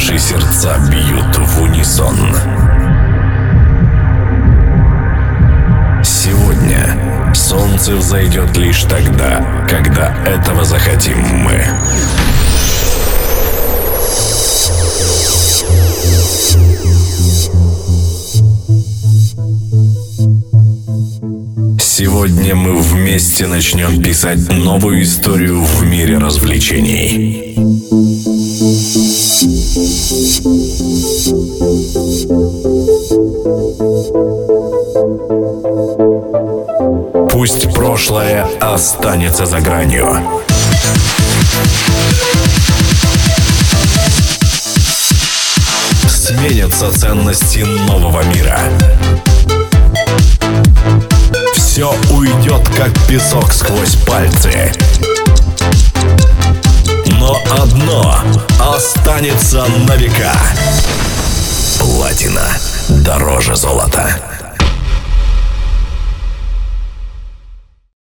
Наши сердца бьют в унисон. Сегодня солнце взойдет лишь тогда, когда этого захотим мы. Сегодня мы вместе начнем писать новую историю в мире развлечений. Пусть прошлое останется за гранью. Сменятся ценности нового мира. Все уйдет, как песок сквозь пальцы. Но одно останется на века. Платина дороже золота.